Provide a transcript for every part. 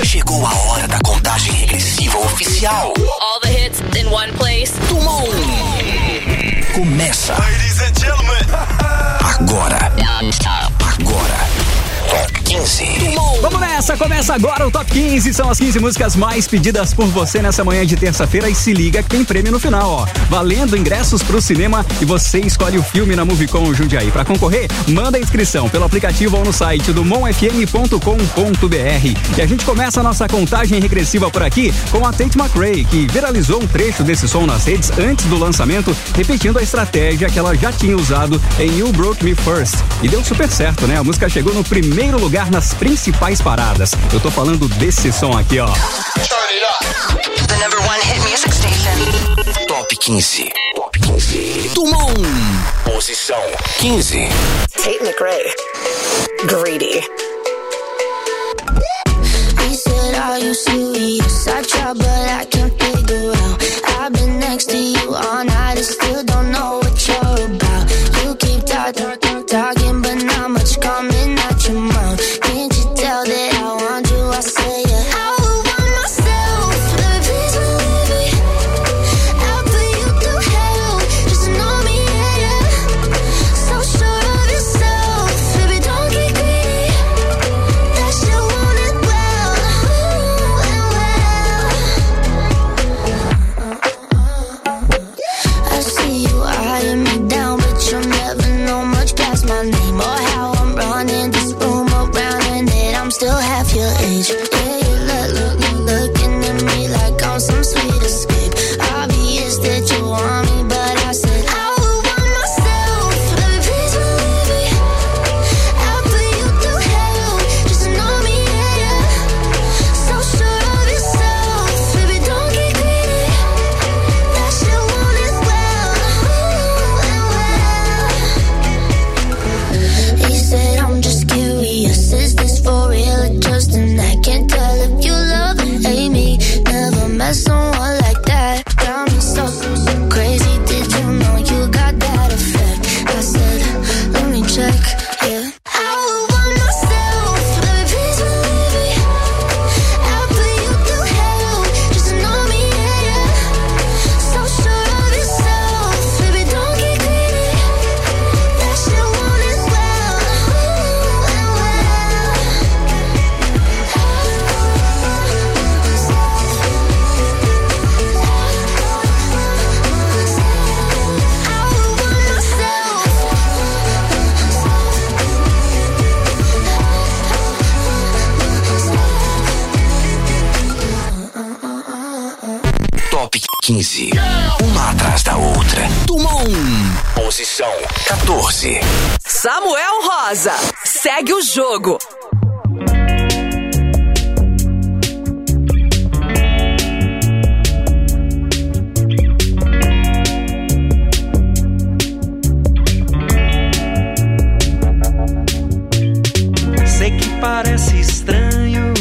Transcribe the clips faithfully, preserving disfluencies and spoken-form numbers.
Chegou a hora da contagem regressiva oficial. All the hits in one place. Tumon. Começa. Ladies and gentlemen. Agora. Agora. Top quinze. Tumon. Vamos nessa, começa agora o Top quinze. São as quinze músicas mais pedidas por você nessa manhã de terça-feira. E se liga que tem prêmio no final, ó. Valendo ingressos pro cinema e você escolhe o filme na Movicon Jundiaí. Pra concorrer, manda a inscrição pelo aplicativo ou no site do mon f m ponto com ponto b r. E a gente começa a nossa contagem regressiva por aqui com a Tate McRae, que viralizou um trecho desse som nas redes antes do lançamento, repetindo a estratégia que ela já tinha usado em You Broke Me First. E deu super certo, né? A música chegou no primeiro lugar nas principais paradas. Eu tô falando desse som aqui, ó. The number one hit music station. Top quinze. Top quinze. Tumon. Posição quinze. Tate McRae. Greedy. He said, are you serious? I try, but I can't figure out. I've been next to you all night and still don't know what you're about. You keep talking, talking, but not much coming out your mouth. Can't you tell that I want you? I say it. I would want myself, but please believe me. I'll put you through hell, just to know me, yeah, yeah. So sure of yourself, baby, don't get greedy. That shit want it well, well. I see you eyeing me down, but you'll never know much past my name or how I'm running this room around and that I'm still half your age. Yeah, you look, look, look, looking at me like I'm some sweet escape. Obvious that you want me, but I said I would want myself, baby, please believe me. I'll put you through hell, just to know me, yeah, yeah. So sure of yourself, baby, don't get greedy. That shit want it well, well, well. He said I'm just curious, is this for real or just an act? Can't tell if you love or hate me. Never met someone like that. Got me so crazy. Did you know you got that effect? I said, let me check. Yeah. I would want myself, baby, please believe me. I'll put you through hell, just to know me, yeah, yeah. So sure of yourself, baby, don't get greedy. That shit want it well, well, well. I would want myself. Top quinze. Uma atrás da outra. Tumon. Posição quatorze. Samuel Rosa. Segue o jogo. Sei que parece estranho,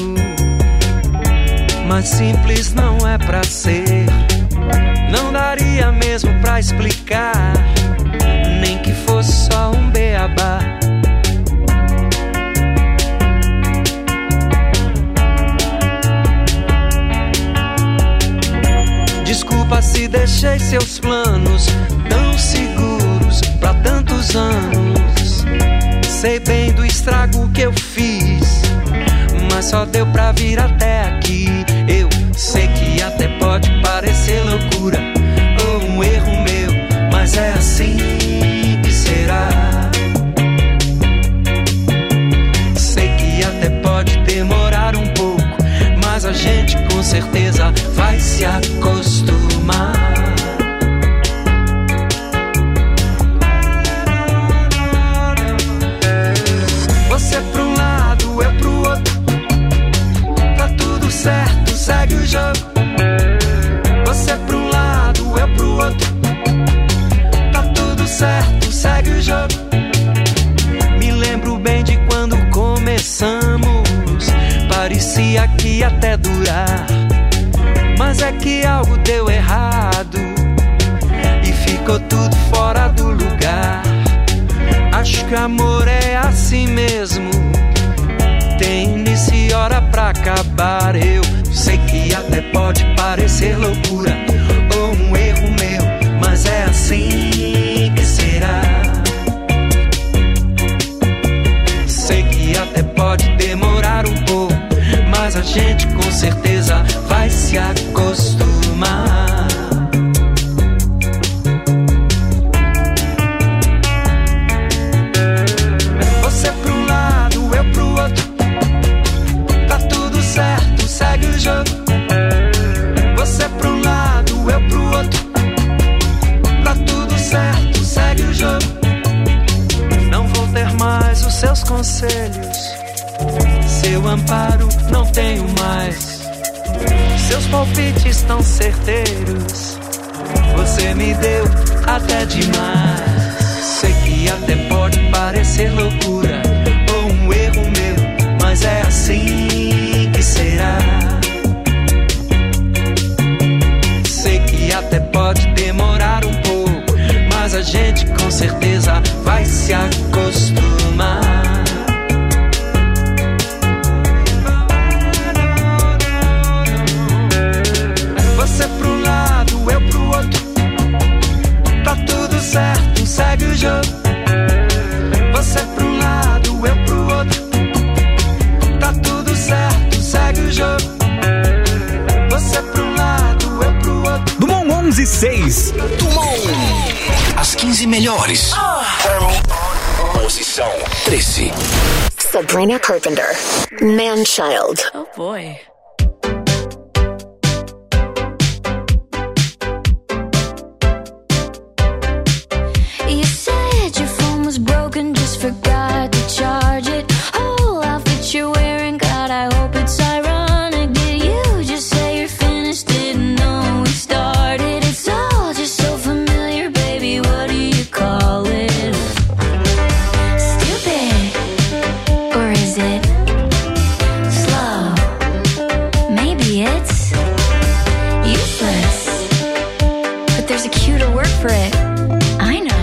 mas simples não é pra ser. Não daria mesmo pra explicar, nem que fosse só um beabá. Desculpa se deixei seus planos tão seguros pra tantos anos. Sei bem do estrago que eu fiz, mas só deu pra vir até aqui. Eu sei que até pode parecer loucura ou um erro meu, mas é assim que será. Sei que até pode demorar um pouco, mas a gente com certeza vai se acostumar. Você pra um lado, eu pro outro. Tá tudo certo, segue o jogo. Você pra um lado, eu pro outro. Tá tudo certo, segue o jogo. Me lembro bem de quando começamos. Parecia que ia até durar, mas é que algo deu errado e ficou tudo fora do lugar. Acho que amor é assim mesmo, tem início de hora pra acabar. Eu sei que até pode parecer loucura ou um erro meu, mas é assim que será. Sei que até pode demorar um pouco, mas a gente com certeza vai se acostumar. Você pro um lado, eu pro outro, tá tudo certo, segue o jogo. Você pro um lado, eu pro outro, tá tudo certo, segue o jogo. Não vou ter mais os seus conselhos, seu amparo não tenho mais. Seus palpites tão certeiros, você me deu até demais. Sei que até pode parecer loucura ou um erro meu, mas é assim que será. Sei que até pode demorar um pouco, mas a gente com certeza vai se acostumar. Você pro um lado, eu pro outro, tá tudo certo, segue o jogo. Você pro um lado, eu pro outro, tá tudo certo, segue o jogo. Você pro um lado, eu pro outro. Dumont onze e seis. Dumont. As quinze melhores. Posição treze. Sabrina Carpenter, Man-Child. Oh boy. You said your phone was broken, just forgot to charge it. Whole outfit you're wearing, God, I hope it's ironic. Did you just say you're finished? Didn't know we started. It's all just so familiar, baby. What do you call it? Stupid, or is it slow? Maybe it's useless, but there's a cuter word for it. I know.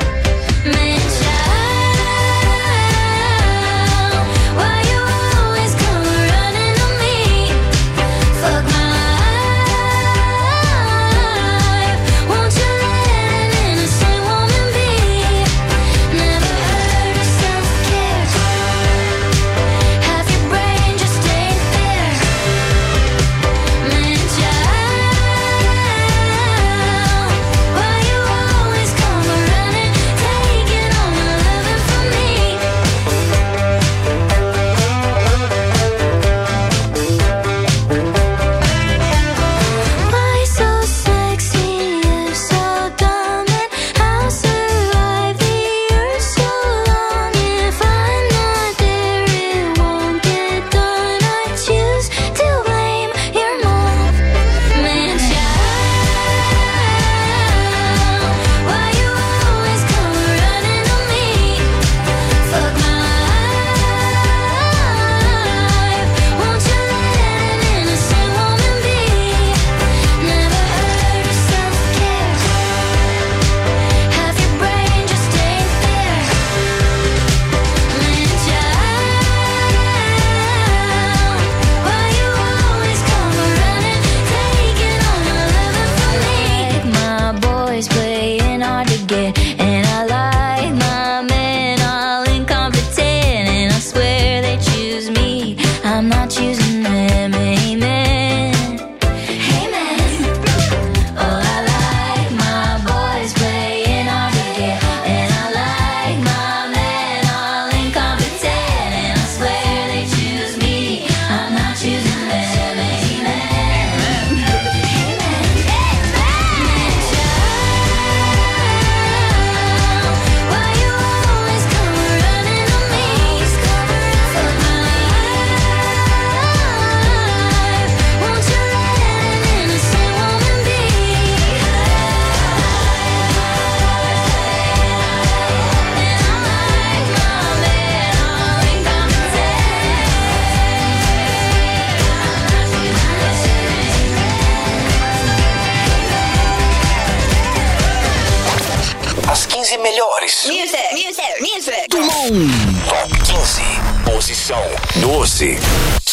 melhores. Music, music, music. Dumont. Top quinze. Posição doze.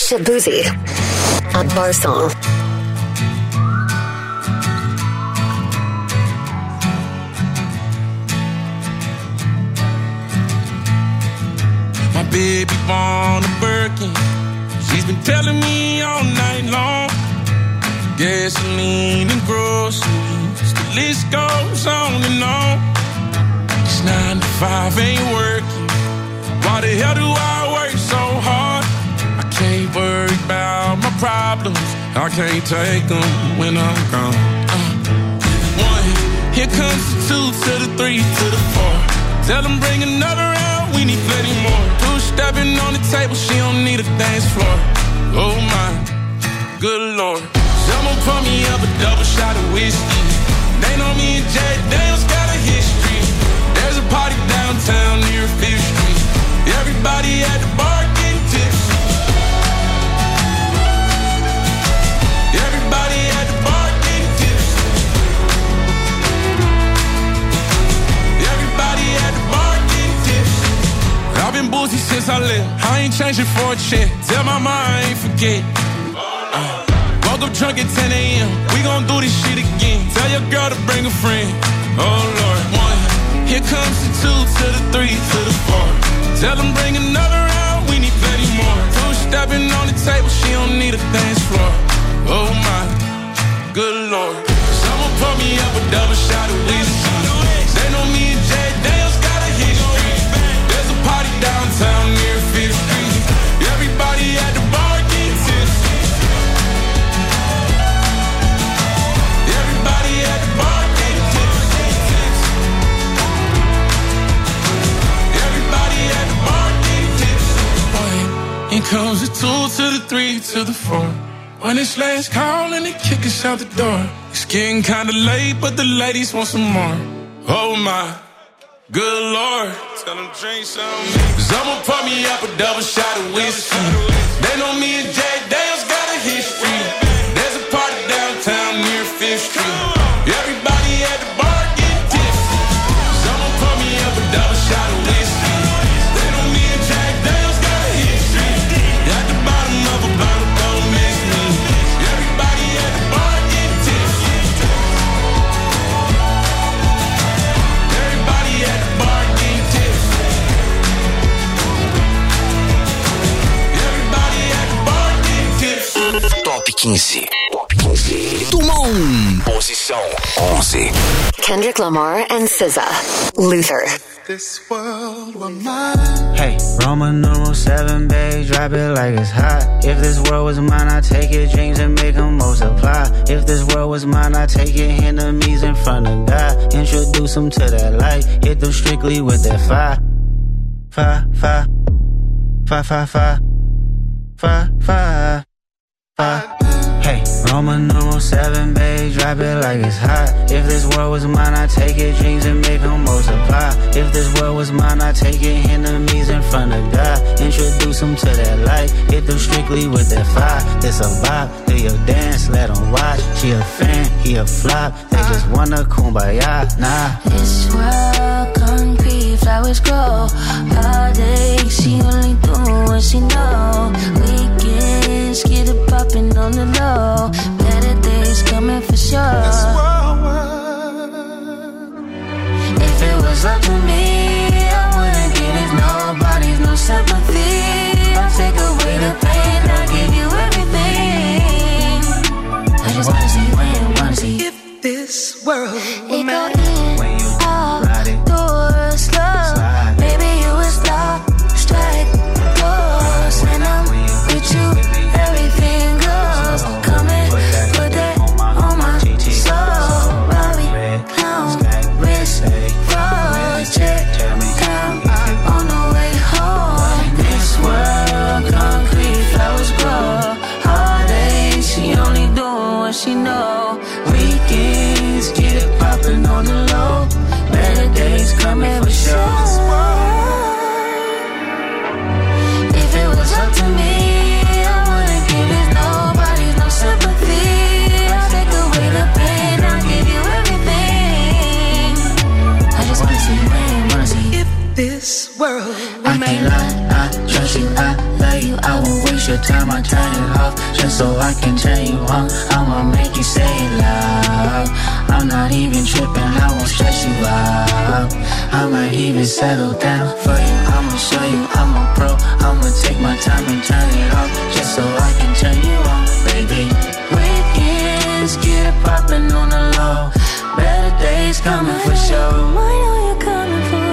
Shabuzi, a bar song. My baby born a Birkin. She's been telling me all night long. Gasoline and groceries, the list goes on and on. It's nine to five, ain't working. Why the hell do I work so hard? I can't worry about my problems. I can't take them when I'm gone. Uh, one, here comes the two to the three to the four. Tell them bring another round, we need plenty more. Two stepping on the table, she don't need a dance floor. Oh my, good Lord. Someone pour me up a double shot of whiskey. They know me and Jay Daniels got a history. There's a party downtown near Fifth Street. Everybody at the bar getting tipsy. Everybody at the bar getting tipsy. Everybody at the bar getting tipsy. I've been boozy since I left. I ain't changing for a check. Tell my mom I ain't forget. Uh. Woke up drunk at ten a.m. We gon' do this shit again. Tell your girl to bring a friend. Oh Lord. One, here comes the two to the three to the four. Tell them bring another round, we need plenty more. Two stepping on the table, she don't need a dance floor. Oh my, good Lord. Someone pour me up a double shot of whiskey. They know me and Jay Daniels got a history. There's a party downtown near Fifth Street. Everybody at the bar getting tipsy. Here comes the two to the three to the four. When it's last call and they kick us out the door. It's getting kinda late, but the ladies want some more. Oh my, good Lord. Tell them drink some. Someone pour me up a double shot of whiskey. They know me and Jay Daniels got a history. There's a party downtown near Fifth Street. Everybody at the bar getting tipsy. Someone pour me up a double shot of whiskey. They know me and Jay Daniels got a history. At the bottom of a bottle, don't miss me. Everybody at the bar getting tipsy. Everybody at the bar getting tipsy. Everybody at the bar getting tipsy. Top quinze. Top quinze. Tumon. Posição onze. Kendrick Lamar and S Z A. Luther. This world were mine. Hey, Roman numeral seven, babe, drop it like it's hot. If this world was mine, I take your dreams and make them multiply. If this world was mine, I take your enemies in front of God. Introduce them to that light, hit them strictly with that fire. Fire, fire, fire, fire, fire, fire, fire, fire. Hey, Roman numeral seven, babe, drop it like it's hot. If this world was mine, I take your dreams and make them multiply. If this world was mine, I take your enemies in front of God. Introduce them to that light, hit them strictly with that fire. This a vibe, do your dance, let them watch. She a fan, he a flop, they just wanna kumbaya, nah. This world concrete, flowers grow. Heartache, she only do what she know. Weekends, get it poppin' on the low. Better days coming for sure. This world was. If it was up to me, I wouldn't give it nobody's no sympathy. I'll take away the pain, I'll give you everything. I just wanna see when, wanna see. If this world were It mine. go in, out, door, slow. Baby, you would stop, strike, pose, and I'm time I turn it off, just so I can turn you on. I'ma make you say it loud. I'm not even tripping, I won't stress you out. I might even settle down for you. I'ma show you I'm a pro. I'ma take my time and turn it off, just so I can turn you on, baby. Weekends get it poppin' on the low. Better days coming for sure. I know you're coming for.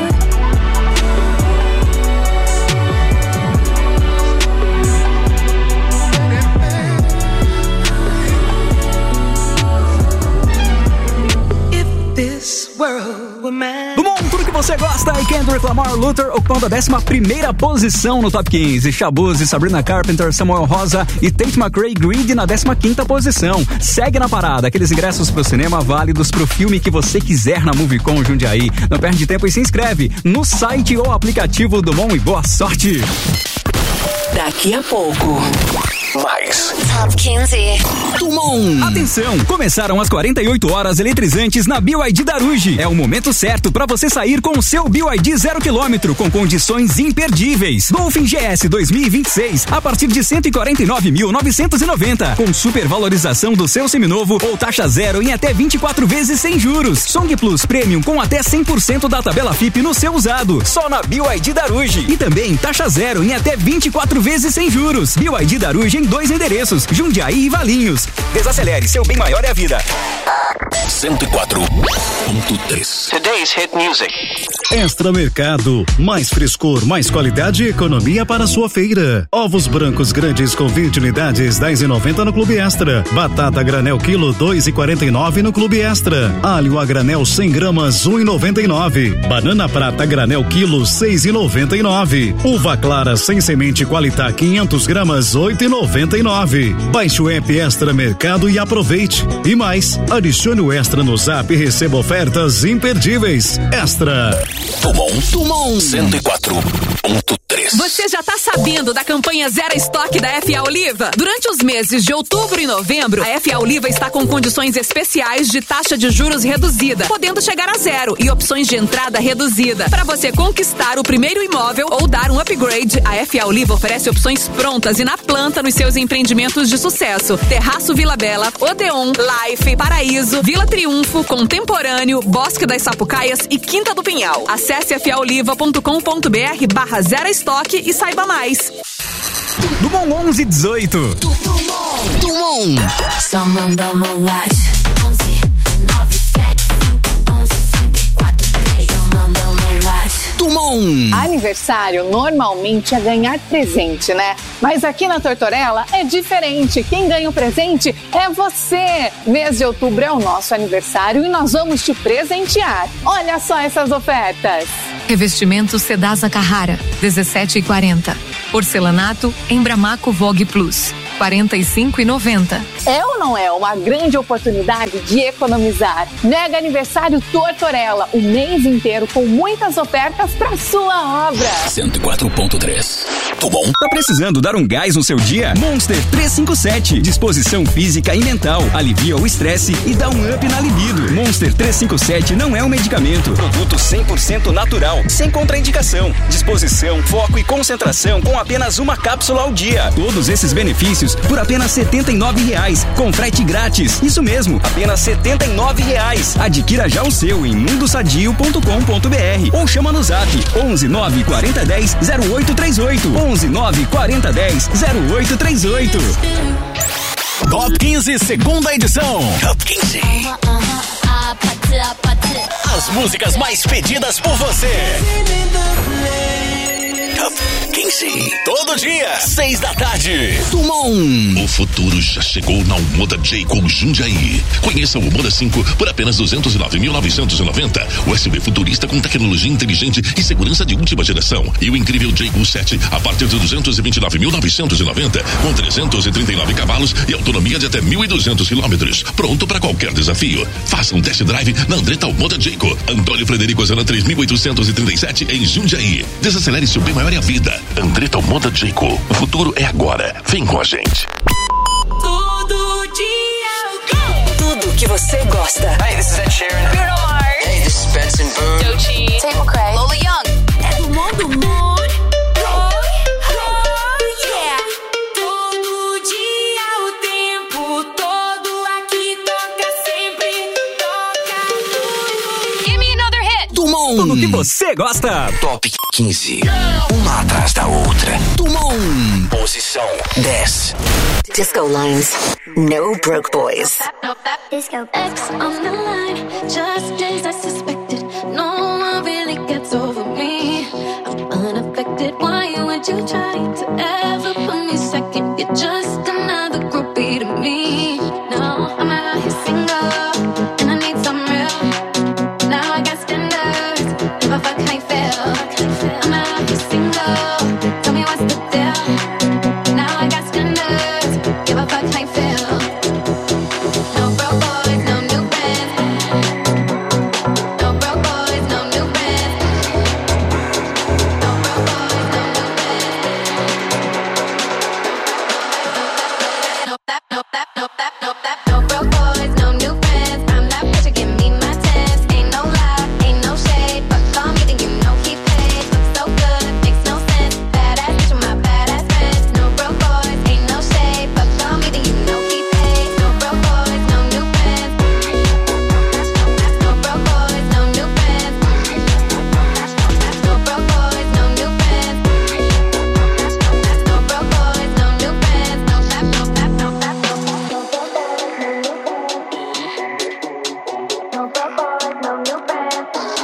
Do mundo, tudo que você gosta, e Kendrick Lamar, Luther ocupando a décima primeira posição no Top quinze. Shaboozey, Sabrina Carpenter, Samuel Rosa e Tate McRae Greed na décima quinta posição. Segue na parada, aqueles ingressos pro cinema válidos pro filme que você quiser na Movicon Jundiaí. Não perde tempo e se inscreve no site ou aplicativo do Mon e boa sorte. Daqui a pouco, mais Top quinze. Tumon. Atenção, começaram as quarenta e oito horas eletrizantes na B Y D Daruge. É o momento certo para você sair com o seu B Y D zero quilômetro com condições imperdíveis. Dolphin G S dois mil e vinte e seis a partir de cento e quarenta e nove mil novecentos e noventa, com supervalorização do seu seminovo ou taxa zero em até vinte e quatro vezes sem juros. Song Plus Premium com até cem por cento da tabela F I P no seu usado, só na B Y D Daruge. E também taxa zero em até vinte e quatro vezes sem juros. B Y D Daruge em dois endereços, Jundiaí e Valinhos. Desacelere, seu bem maior é a vida. cento e quatro ponto três. Today's hit music. Extra Mercado, mais frescor, mais qualidade e economia para a sua feira. Ovos brancos grandes com vinte unidades, dez reais e noventa centavos no Clube Extra. Batata granel quilo, dois reais e quarenta e nove centavos no Clube Extra. Alho a granel cem gramas, um real e noventa e nove centavos. Banana prata granel quilo, seis reais e noventa e nove centavos. Uva clara sem semente Qualitá quinhentas gramas, oito reais e noventa e nove centavos. Baixe o app Extra Mercado e aproveite. E mais, adicione o Extra no Zap e receba ofertas imperdíveis. Extra. Tumon, Tumon cento e quatro ponto três. Você já tá sabendo da campanha Zero Estoque da F A Oliva? Durante os meses de outubro e novembro, a F A Oliva está com condições especiais de taxa de juros reduzida, podendo chegar a zero e opções de entrada reduzida. Para você conquistar o primeiro imóvel ou dar um upgrade, a F A Oliva oferece opções prontas e na planta nos seus empreendimentos de sucesso: Terraço Vila Bela, Odeon, Life, Paraíso, Vila Triunfo, Contemporâneo, Bosque das Sapucaias e Quinta do Pinhal. Acesse f a oliva ponto com ponto b r barra zero estoque e saiba mais. Dumont onze dezoito. Tumon. Someone dá uma watch. Tumon. Aniversário normalmente é ganhar presente, né? Mas aqui na Tortorella é diferente. Quem ganha o presente é você. Mês de outubro é o nosso aniversário e nós vamos te presentear. Olha só essas ofertas. Revestimento Cedasa Carrara, dezessete reais e quarenta centavos. Porcelanato Embramaco Vogue Plus, quarenta e cinco reais e noventa centavos. É ou não é uma grande oportunidade de economizar? Mega Aniversário Tortorella, o mês inteiro com muitas ofertas para sua obra. cento e quatro ponto três. Tumon. Tá precisando dar um gás no seu dia? Monster trezentos e cinquenta e sete. Disposição física e mental. Alivia o estresse e dá um up na libido. Monster trezentos e cinquenta e sete não é um medicamento. Produto cem por cento natural, sem contraindicação. Disposição, foco e concentração com apenas uma cápsula ao dia. Todos esses benefícios por apenas setenta e nove reais. Com frete grátis. Isso mesmo, apenas setenta e nove reais. Adquira já o seu em mundo sadio ponto com ponto b r ou chama no zap onze nove quarenta dez zero oito trinta e oito. onze nove quarenta dez zero oito trinta e oito. Top quinze, segunda edição. Top quinze. As músicas mais pedidas por você. Top quinze. Todo dia, seis da tarde. Tumon. O futuro já chegou na Omoda J-Com Jundiaí. Conheça o Omoda cinco por apenas duzentos e nove mil novecentos e noventa. O S U V futurista com tecnologia inteligente e segurança de última geração. E o incrível J-Com sete a partir de duzentos e vinte e nove mil novecentos e noventa, com trezentos e trinta e nove cavalos e autonomia de até mil e duzentos quilômetros. Pronto para qualquer desafio. Faça um test drive na Andretta Omoda J-Com. Antônio Frederico Zana três mil oitocentos e trinta e sete em Jundiaí. Desacelere seu bem maior é a vida. Andretta Omoda J-Com. O futuro é agora. Vem com a gente. Todo dia. Tudo que você gosta. Hey, this is Ed Sheeran. Bruno Mars. Hey, this is Benson Boone. Doechii. Tate McRae. Lola Young. É do mundo, mundo. Oh, oh, yeah. Tudo que você gosta. Top quinze. Uma atrás da outra. Tumon. Posição dez. Disco Lines. No Broke Boys. Disco X on the line. Just days I suspected. No one really gets over me. I'm unaffected. Why would you try to ever put me second? You're just another groupie to me. No, I'm out here single, and I need some real. Now I got standards. If I fuck, I fail. I'm out here single. Tell me what's the deal. Now I got standards. If I fuck, I fail. No broke boys, no new friends. No broke boys, no new friends. No broke boys, no new friends. No that, no that, no that, no that. No broke boys, no new friends. I'm that bitch, you give me my tens. Ain't no lie, ain't no shade, but call me, then you know he paid. Looks so good, makes no sense. Badass bitch with my badass friends. No broke boys, ain't no shade, but call me, then you know he paid. No broke boys, no new friends. No broke boys, no new friends. No broke boys, no new friends. No broke boys, no new friends. No that, no that, no that, no that. No broke boys, no new friends.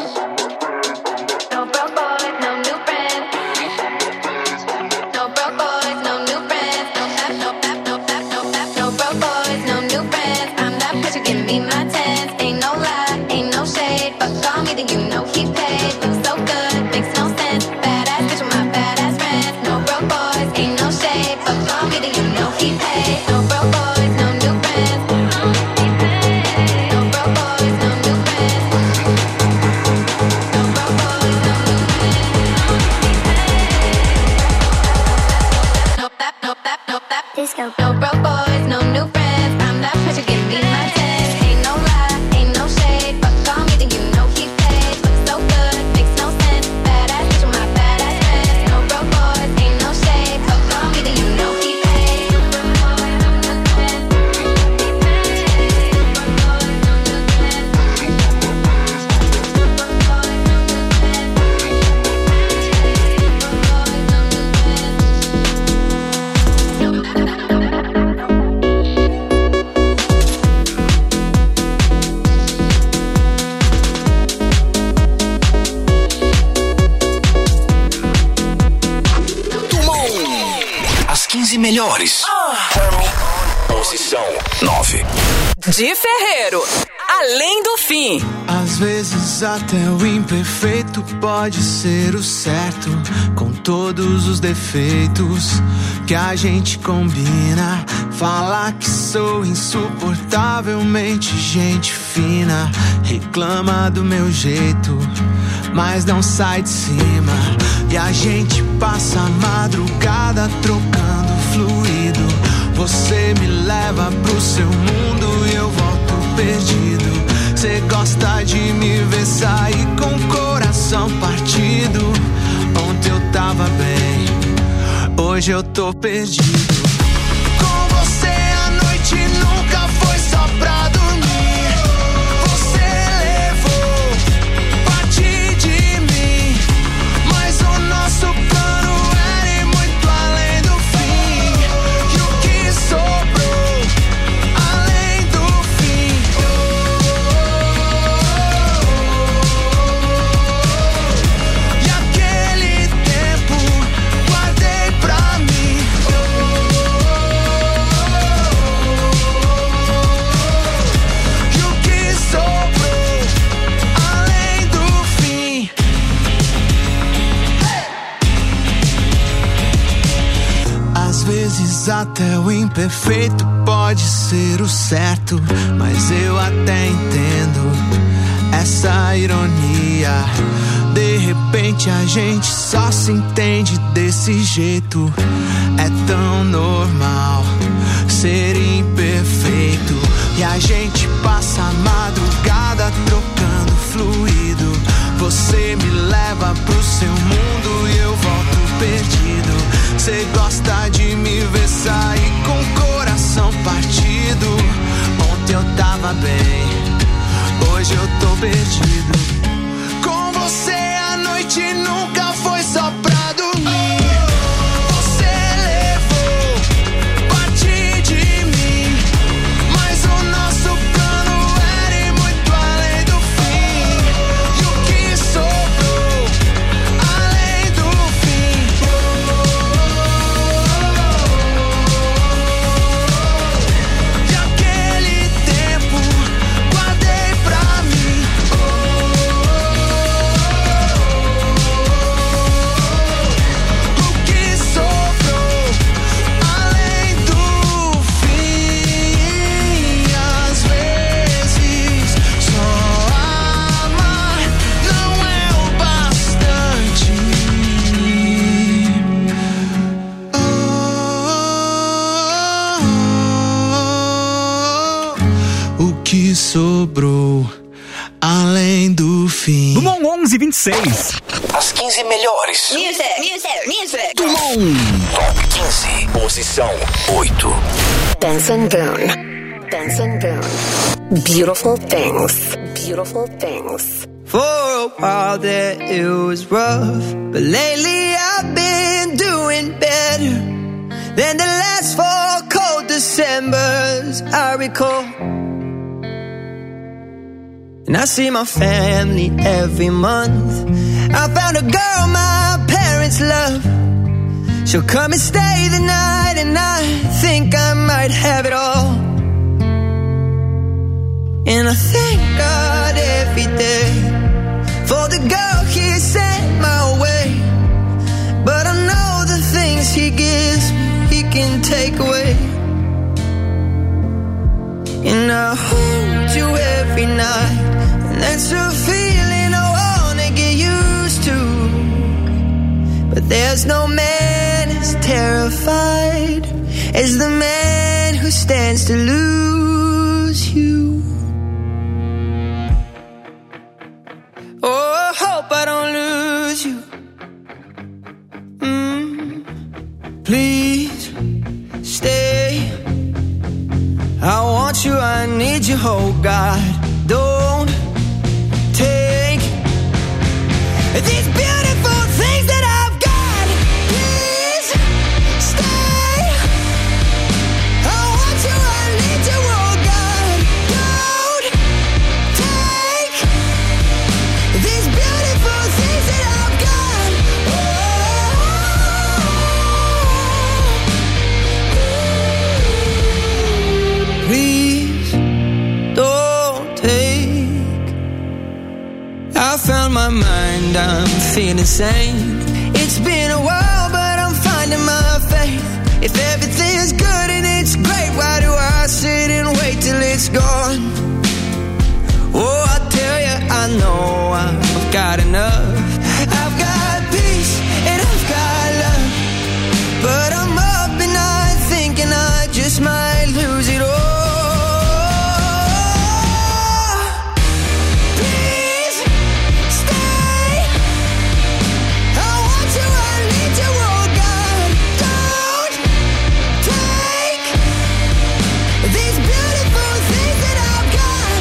No broke boys, no new friends. No broke boys, no new friends. No that, no that, no that, no that. No broke boys, no new friends. I'm that bitch, you give me my tens. Ain't no lie, ain't no shade, but call me, then you know he paid. Looks so good, makes no sense. Badass bitch with my badass friends. No broke boys, ain't no shade, but call me, then you know he paid. No broke boys, no new friends. No broke boys, no new friends. No broke boys, no new friends. No that, no that, no that. Disco. No broke boys, no new friends. I'm that bitch, you give me my tens. Ain't no lie, ain't no shade, but call me, then you know he paid. Looks so good, makes no sense. Badass bitch with my badass friends. No broke boys, ain't no shade, but call me, then you know he paid. No broke boys, no new friends. Tumon. As quinze melhores. Posição nove. De Ferreiro, Além do Fim. Às vezes até o imperfeito pode ser o certo, com todos os defeitos que a gente combina. Falar que sou insuportavelmente gente fina, reclama do meu jeito, mas não sai de cima. E a gente passa a madrugada trocando fluido. Você me leva pro seu mundo e eu volto perdido. Cê gosta de me ver sair com o coração partido. Ontem eu tava bem, hoje eu tô perdido. Com você a noite nunca foi só pra dormir. Você levou parte de mim, mas o nosso plano era ir muito além do fim. E o que sobrou além do fim? E aquele tempo guardei pra mim. E o que sobrou além do fim? Às vezes até o imperfeito pode ser o certo, mas eu até entendo essa ironia. De repente a gente só se entende desse jeito. É tão normal ser imperfeito. E a gente passa a madrugada trocando fluido. Você me leva pro seu mundo e eu volto perdido. Cê gosta de me ver sair com o coração partido. Ontem eu tava bem, hoje eu tô perdido. Com você que sobrou além do fim. Dumont onze vinte e seis. As quinze melhores. Music, music, music. Dumont Top quinze. Posição oito. Benson Boone. Benson Boone. Beautiful things. Beautiful things. For a while there it was rough, but lately I've been doing better than the last four cold Decembers I recall. And I see my family every month. I found a girl my parents love. She'll come and stay the night, and I think I might have it all. And I thank God every day for the girl he sent my way. But I know the things he gives me, he can take away. And I hold you every night, and that's a feeling I wanna get used to. But there's no man as terrified as the man who stands to lose you. Oh, I hope I don't lose you. Mm. Please stay. I want you, I need you, oh God. Don't take these beautiful things that I've got. Please stay. I want you, I need you, oh God. Don't take these beautiful things that I've got. Oh. Please don't take. I found my mind, I'm feeling sane. It's been a while, but I'm finding my faith. If everything's good and it's great, why do I sit and wait till it's gone? Oh, I tell you, I know I've got enough. I've got peace and I've got love, but I'm up at night thinking I just might lose it all. Please stay. I want you, I need you, oh God. Don't take these beautiful things that I've got.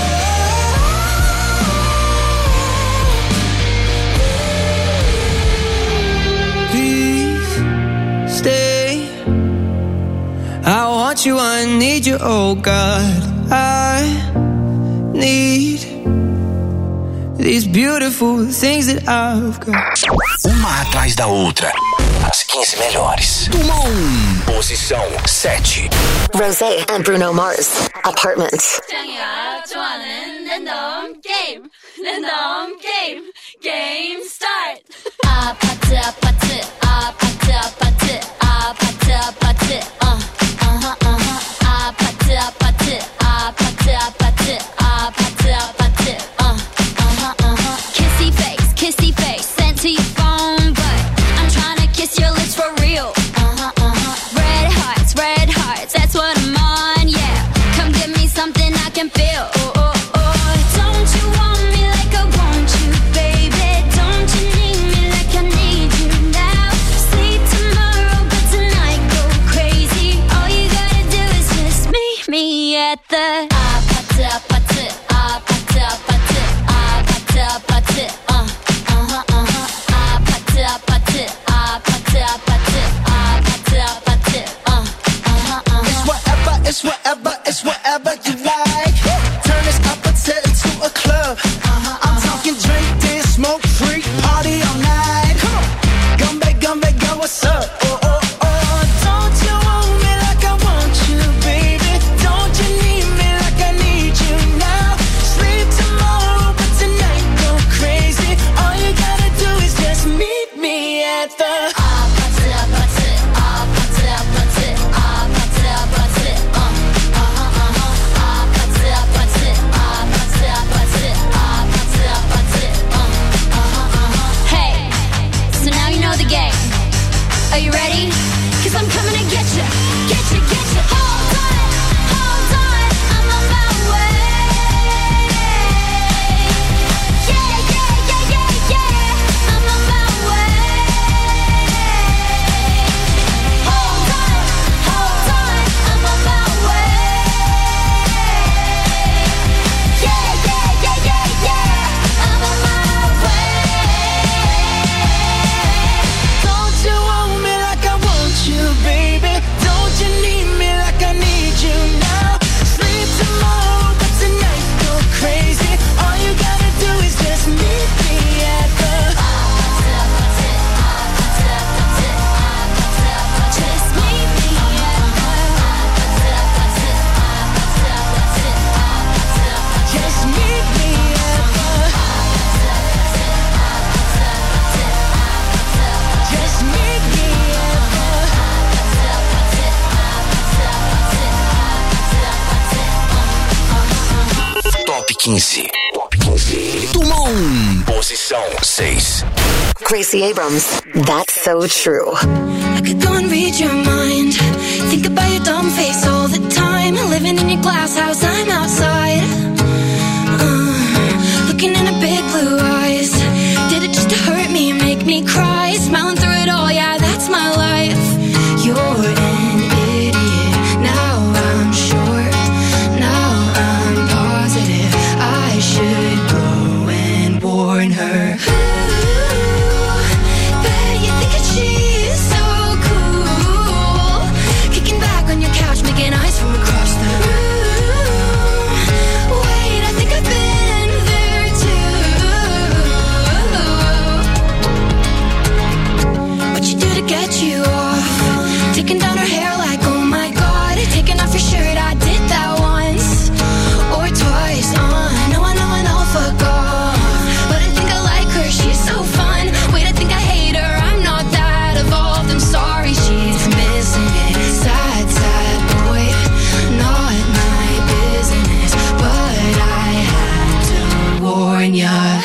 Please stay. I want you, I need you, oh God. I need these beautiful things that I've got. Uma atrás da outra. As quinze melhores. Dumont. Posição sete. Rosé and Bruno Mars. Apartments. 짱이야 좋아하는 랜덤 게임 랜덤 게임 게임 스타트. 아파트 아파트 아파트 아파트 아파트 아파트 어 어허 어허 아파트 아파트 아파트 아파트 아파트 아파트 어 어허 어허 kissy face kissy face sent to your phone but I'm trying to kiss your lips for real. Uh-huh uh-huh red hearts red hearts that's what I'm on yeah come give me something I can feel. Oh oh oh don't you want me like I want you baby don't you need me like I need you now sleep tomorrow but tonight go crazy all you gotta do is just meet me at the 아파트 아파트 아파트 아파트 아파트 아파트 어 어허 어허 아파트 아파트 아파트 아파트 아파트 아파트 어 어허 어허 It's whatever, it's whatever, it's whatever you like. Turn this opposite into a club. I'm talking drink, dance, smoke, freak, party all night. Come on, Gumbe, Gumbe, girl, what's up? Oh, oh, oh, don't you want me like I want you, baby? Don't you need me like I need you quinze. Top quinze. Dumont. Posição seis. Gracie Abrams, That's So True. I could go and read your mind. Think about your dumb face all the time. Living in your glass house, I'm outside. Uh, looking in her big blue eyes. Did it just to hurt me and make me cry? Smiling through it all, yeah, that's my life. You're an idiot. Now I'm sure. Now I'm positive. I should go and warn her. Taking down her hair like, oh my god. Taking off your shirt, I did that once or twice. Uh, no, I know, I know, fuck off. But I think I like her, she's so fun. Wait, I think I hate her, I'm not that evolved. I'm sorry, she's missing it. Sad, sad boy, not my business. But I had to warn ya.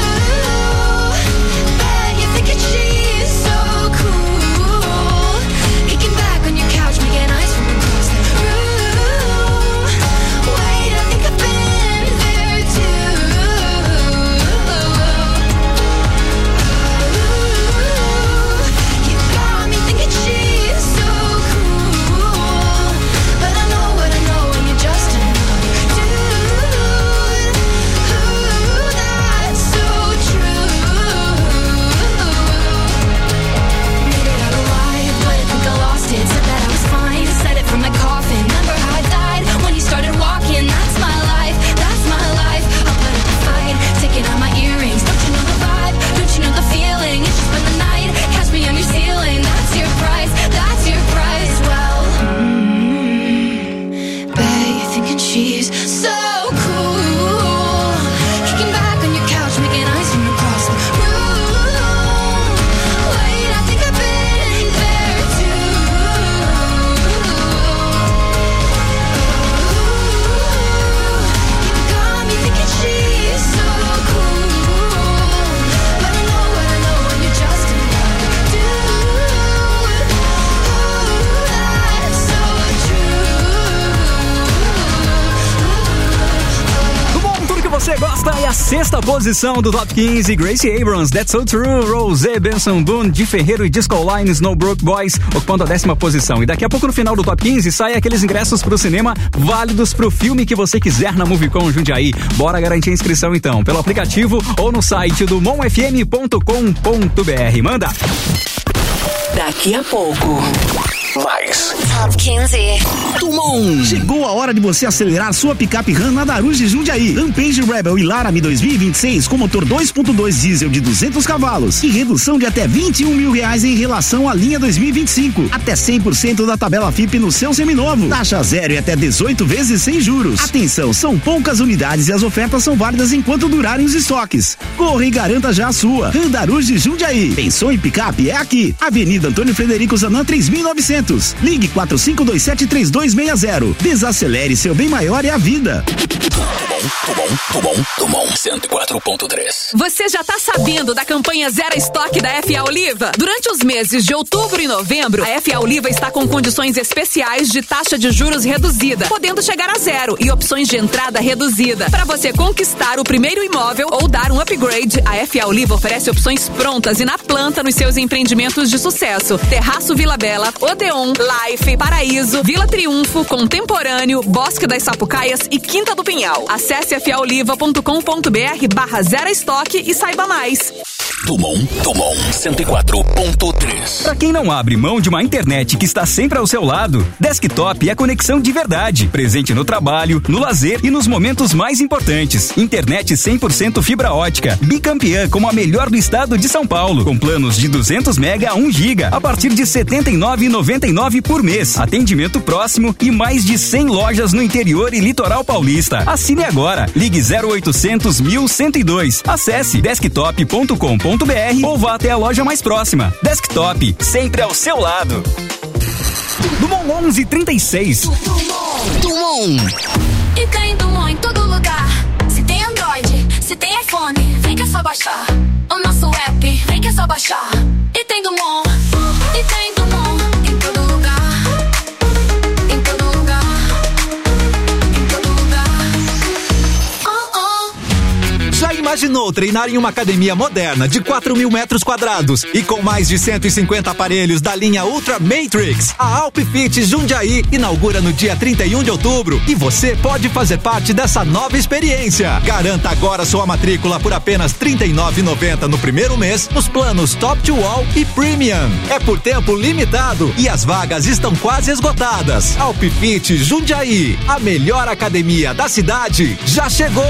Sexta posição do Top quinze, Gracie Abrams, That's So True, Rosé, Benson Boone, Di Ferreiro e Disco Line, Snow Broke Boys, ocupando a décima posição. E daqui a pouco no final do Top quinze sai aqueles ingressos pro cinema válidos pro filme que você quiser na Movicon Jundiaí. Bora garantir a inscrição então, pelo aplicativo ou no site do mon f m ponto com ponto b r. Manda! Daqui a pouco. Mais. Top quinze. Dumont. Chegou a hora de você acelerar sua picape Ram na Daruge Jundiaí. Rampage Rebel e Laramie dois mil e vinte e seis com motor dois ponto dois diesel de duzentos cavalos e redução de até vinte e um mil reais em relação à linha dois mil e vinte e cinco. Até cem por cento da tabela F I P no seu seminovo. Taxa zero e até dezoito vezes sem juros. Atenção, são poucas unidades e as ofertas são válidas enquanto durarem os estoques. Corra e garanta já a sua. Ram Daruge Jundiaí. Pensou em picape? É aqui. Avenida Antônio Frederico Zanã três mil e novecentos. Ligue quatro cinco dois sete três dois seis zero. Desacelere, seu bem maior é a vida. Dumont, Dumont, Dumont, cento e quatro ponto três. Você já tá sabendo da campanha Zero Estoque da F A Oliva? Durante os meses de outubro e novembro, a F A Oliva está com condições especiais de taxa de juros reduzida, podendo chegar a zero e opções de entrada reduzida. Para você conquistar o primeiro imóvel ou dar um upgrade, a F A Oliva oferece opções prontas e na planta nos seus empreendimentos de sucesso. Terraço Vila Bela, Odeon, Life, Paraíso, Vila Triunfo, Contemporâneo, Bosque das Sapucaias e Quinta do Pinhal. Acesse f a oliva ponto com ponto b r barra zero estoque e saiba mais. Dumont, Dumont, cento e quatro ponto três. Pra quem não abre mão de uma internet que está sempre ao seu lado, Desktop é a conexão de verdade, presente no trabalho, no lazer e nos momentos mais importantes. Internet cem por cento fibra ótica, bicampeã como a melhor do estado de São Paulo, com planos de duzentos mega a um giga, a partir de setenta e nove reais e noventa e nove centavos por mês. Atendimento próximo e mais de cem lojas no interior e litoral paulista. Assine agora. Ligue zero oitocentos mil cento e dois. Acesse desktop ponto com ponto b r ou vá até a loja mais próxima. Desktop, sempre ao seu lado. Dumont onze trinta e seis. Dumont. E tem Dumont em todo lugar. Se tem só baixar o nosso app, vem que é só baixar. E tem Dumont, e tem Dumont em todo lugar, em todo lugar, em todo lugar. Oh, oh. Já imaginou treinar em uma academia moderna de quatro mil metros quadrados e com mais de cento e cinquenta aparelhos da linha Ultra Matrix? A Alpfit Jundiaí inaugura no dia trinta e um de outubro e você pode fazer parte dessa nova experiência. Garanta agora sua matrícula por apenas trinta e nove reais e noventa centavos no primeiro mês nos planos Top to All e Premium. É por tempo limitado e as vagas estão quase esgotadas. Alpfit Jundiaí, a melhor academia da cidade, já chegou!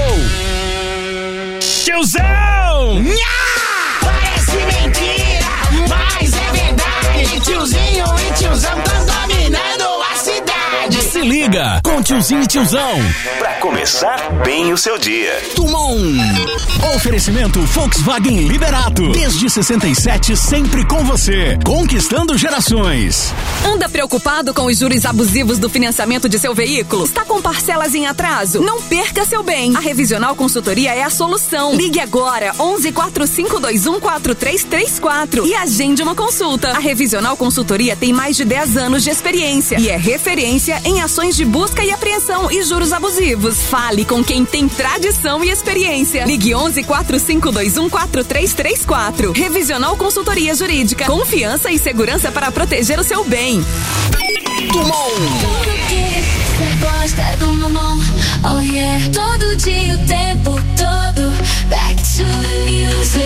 Tiozão! Nha! Parece mentira, mas é verdade. Tiozinho e tiozão tão dominando a cidade. Se liga com Tiozinho e Tiozão. Pra começar bem o seu dia. Dumont. Oferecimento Volkswagen Liberato. Desde sessenta e sete, sempre com você. Conquistando gerações. Anda preocupado com os juros abusivos do financiamento de seu veículo? Está com parcelas em atraso? Não perca seu bem. A Revisional Consultoria é a solução. Ligue agora onze quatro cinco dois um quatro três três quatro e agende uma consulta. A Revisional Consultoria tem mais de dez anos de experiência e é referência em ações de busca e apreensão e juros abusivos. Fale com quem tem tradição e experiência. Ligue onze quatro cinco dois um quatro três três quatro. Revisional Consultoria Jurídica. Confiança e segurança para proteger o seu bem. Dumont. Você gosta do Dumont? Oh yeah. Todo dia, o tempo todo. Back to the music.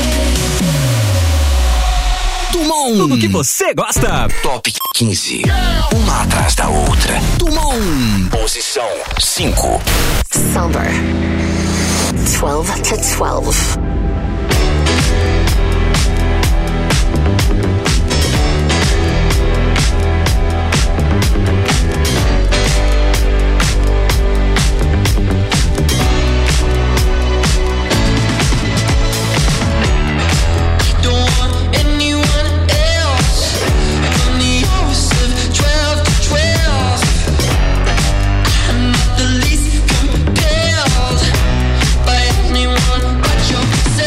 Dumont. Tudo que você gosta. Top quinze. Uma atrás da outra. Dumont. Posição cinco. Somber. twelve to twelve. Say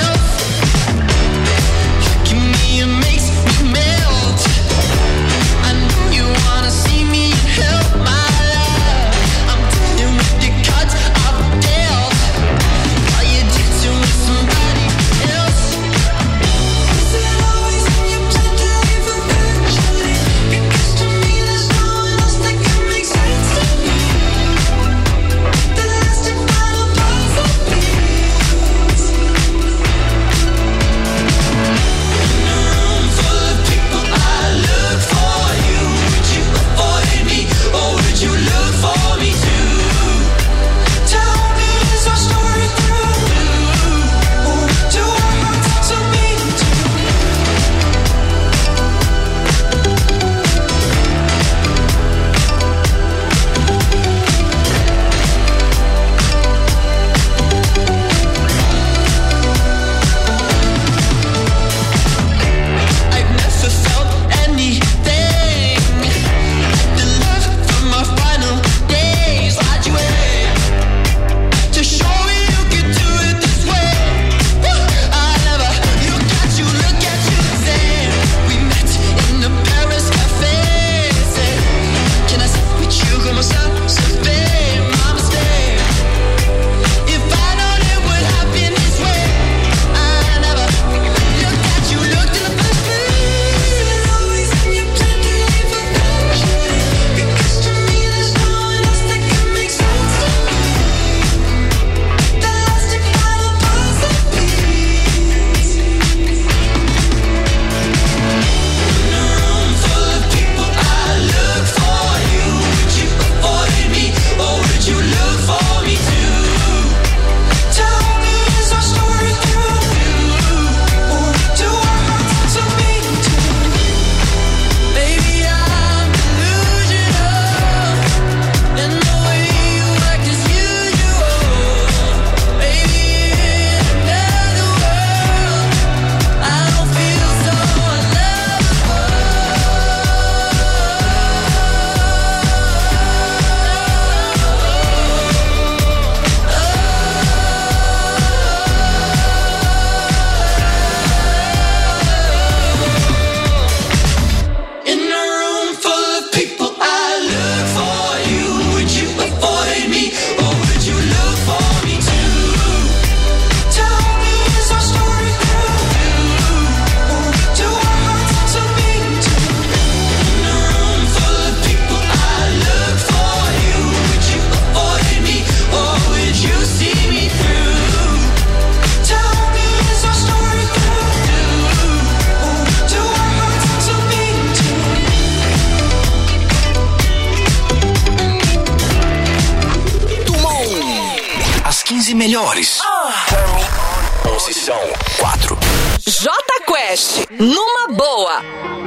quinze melhores. Oh. Posição quatro. Jota Quest, numa boa.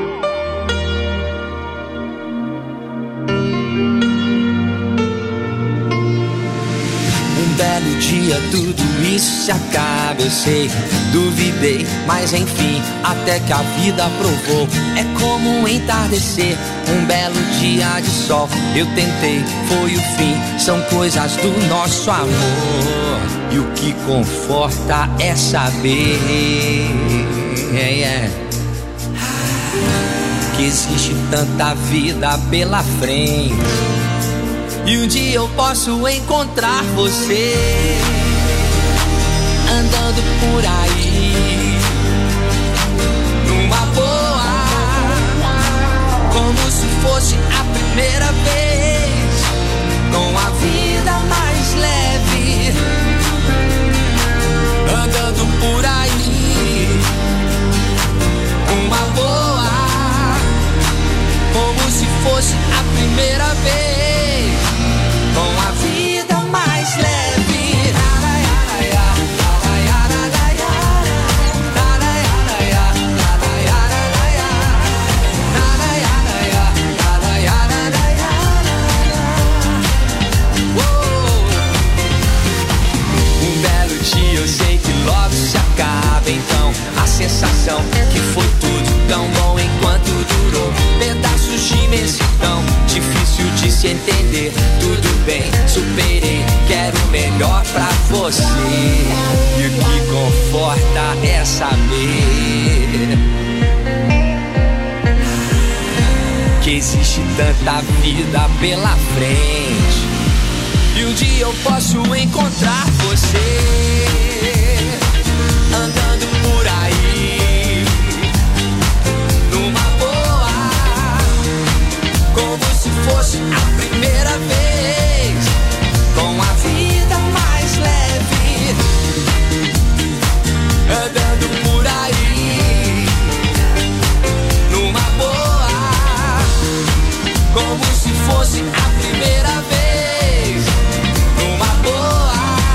Um belo dia tudo isso se acaba, eu sei. Duvidei, mas enfim, até que a vida provou. É como um entardecer, um belo dia de sol. Eu tentei, foi o fim, são coisas do nosso amor. E o que conforta é saber yeah, yeah, que existe tanta vida pela frente. E um dia eu posso encontrar você andando por aí numa boa, como se fosse a primeira vez, com a vida mais leve, andando por aí numa boa, como se fosse a primeira vez, com a vida mais leve. Um belo dia eu sei que logo se acaba, então a sensação que foi tudo tão bom enquanto durou. Pedaços de imensidão, difícil de se entender. Tudo bem, superei, quero o melhor pra você. E o que conforta é saber que existe tanta vida pela frente. E um dia eu posso encontrar você andando por aí numa boa, como se fosse a primeira vez, com a vida mais leve, andando por aí numa boa, como se fosse a primeira vez, numa boa.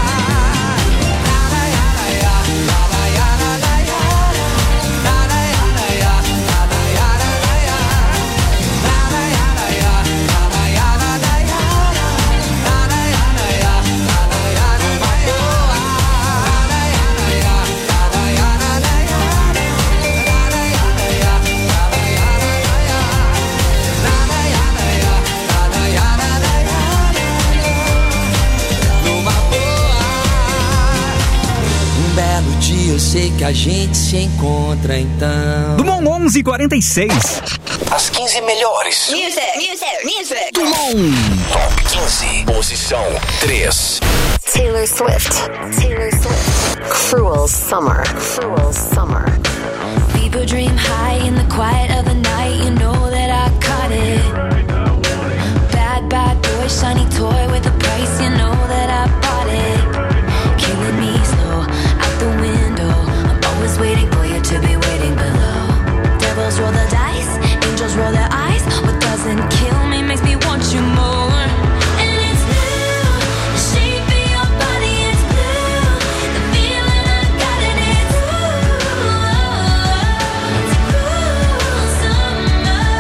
Eu sei que a gente se encontra então. Dumont onze e quarenta e seis. As quinze melhores. Music, music, music. Dumont Top quinze. Posição três. Taylor Swift. Taylor Swift. Cruel Summer. Cruel Summer. People dream high in the quiet of the night. You know that I caught it. Bad, bad boy, shiny toy with a price. You know that I bought it. Killing me slow out the window. I'm always waiting for you to be waiting below. Devils roll the dice, angels roll their eyes. What doesn't kill me makes me want you more. And it's blue, the shape of your body is blue. The feeling I got in it, ooh, it's a cruel summer.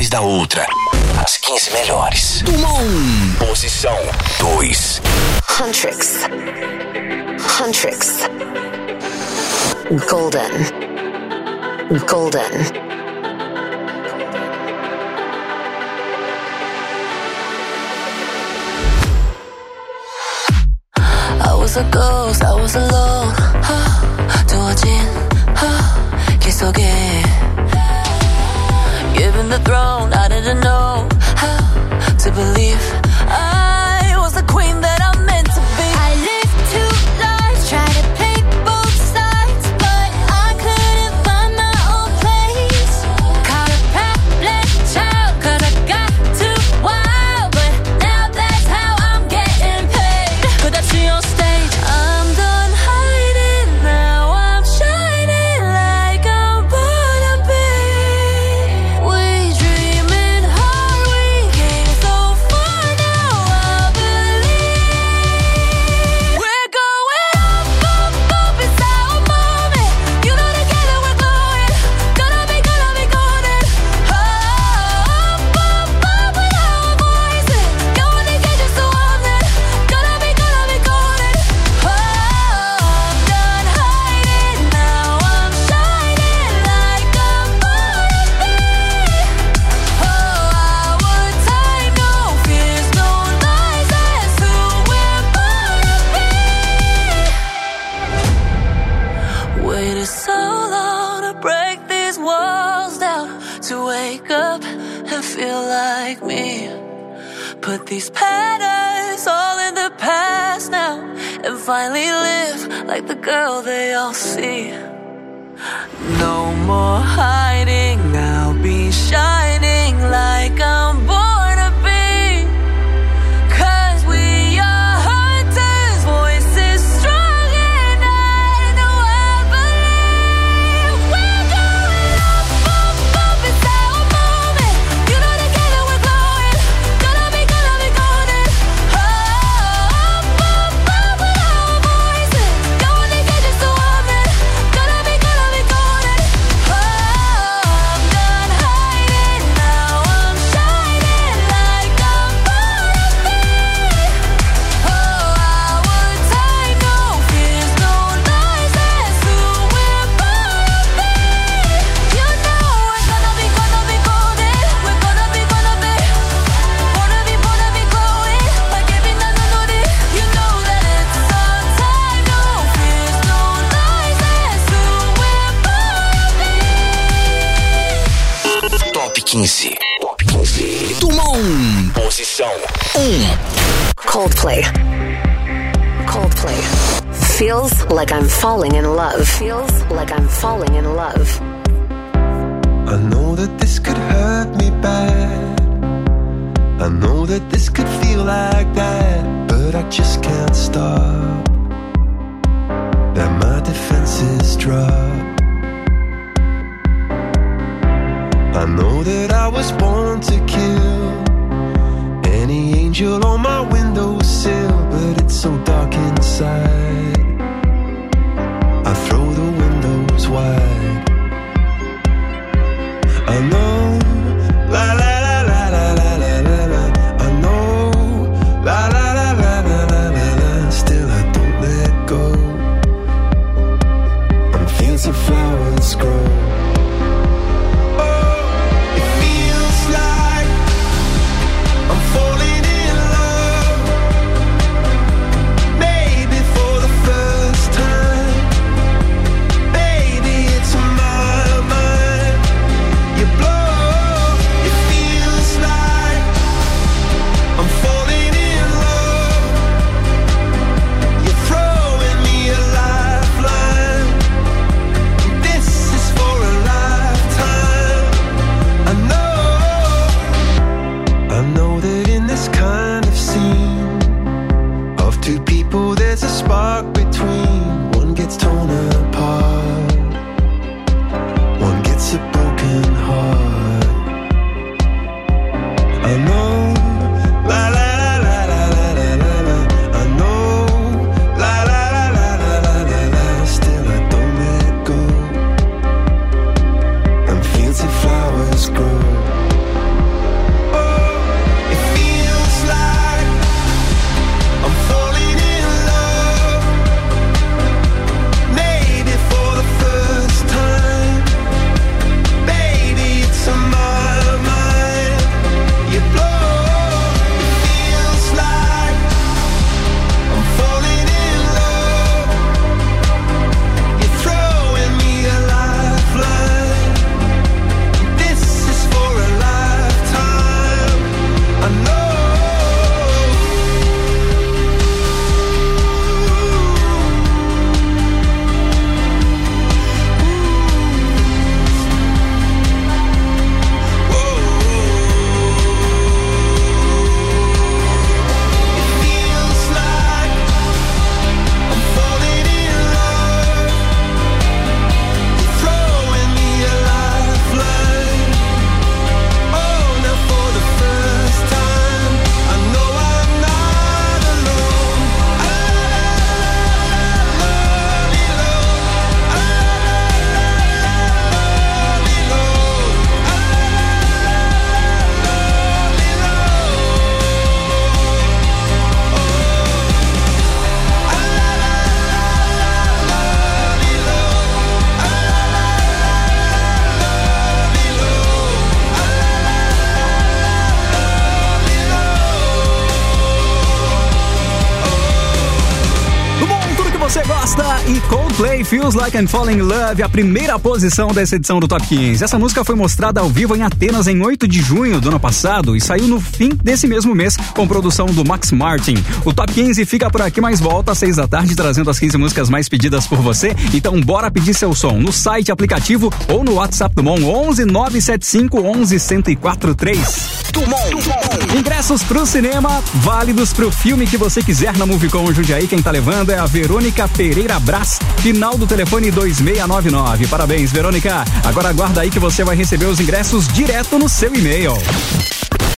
depois da outra. As quinze melhores. Dumont. Posição dois. Huntrix. Huntrix. Golden. Golden. I was a ghost, I was alone. 두어진 길 속에 Given the throne, I didn't know how to believe I was the queen that I'm meant to be. I lived two lives, tried to play both sides, but I couldn't find my own place. Caught a problem child, cause I got too wild, but now that's how I'm getting paid. Put that shit on stage. I'm done hiding, now I'm shining like I'm born to be. We dreaming hard, we came so far, now I believe. We're going up, up, up, it's our moment. You know together we're glowing. Gonna be, gonna be golden. Up, up, up with our voices. Going to get you so I'm there. Gonna be, gonna be golden. Oh, I'm done hiding, now I'm shining like I'm born to be. Oh, our time, no fears, no lies, that's who we're born to be. Waited so long to break these walls down, to wake up and feel like me. Put these patterns all in the past now, and finally live like the girl they all see. No more hiding, I'll be shining like I'm born to be. Cause we are hunters, voices strong, and I know I believe. We're going up, up, up, it's our moment. You know together we're glowing. Gonna be, gonna be golden. Oh, up, up, up with our voices. Going to get you so I'm there. Gonna be, gonna be golden. Oh, I'm done hiding, now I'm shining like I'm born to be. Oh, our time, no fears, no lies, that's who we're born to be. You know we're gonna be, gonna be golden. We're gonna be, gonna be, born to be, born to be glowing like every night on it. You know that it's our time, no fears, no lies, that's who we're born to be. Top quinze. Top quinze. Dumont. Posição um. Coldplay. Coldplay. Feels like I'm falling in love. Feels like I'm falling in love. I know that this could hurt me bad. I know that this could feel like that, but I just can't stop. That my defenses drop. I know that I was born to kill any angel on my windowsill, but it's so dark inside. I throw the windows wide. I know, la la la la la la la la la. I know, la la la la la la la la. Still I don't let go. On fields of flowers grow. Oh, it feels like I'm falling in love. Maybe for the first time. Baby, it's my mind. You blow. It feels like I'm falling in love. You're throwing me a lifeline. This is for a lifetime. I know, I know that in this kind of scene of two people there's a spark between. One gets torn apart, one gets a broken heart. I know, la la la la la la la la la. I know, la la la la la la la la. Still I don't let go. And fields of flowers grow. Rasta e Coldplay, Feels Like I'm Falling in Love, a primeira posição dessa edição do Top quinze. Essa música foi mostrada ao vivo em Atenas em oito de junho do ano passado e saiu no fim desse mesmo mês com produção do Max Martin. O Top quinze fica por aqui, mas volta às seis da tarde trazendo as quinze músicas mais pedidas por você. Então bora pedir seu som no site, aplicativo ou no WhatsApp do Mon onze nove sete cinco onze um zero quatro três. Ingressos pro cinema, válidos pro filme que você quiser na Movicon Jundiaí. Quem tá levando é a Verônica Pereira Brás, final do telefone dois seis nove nove. Parabéns, Verônica. Agora aguarda aí que você vai receber os ingressos direto no seu e-mail.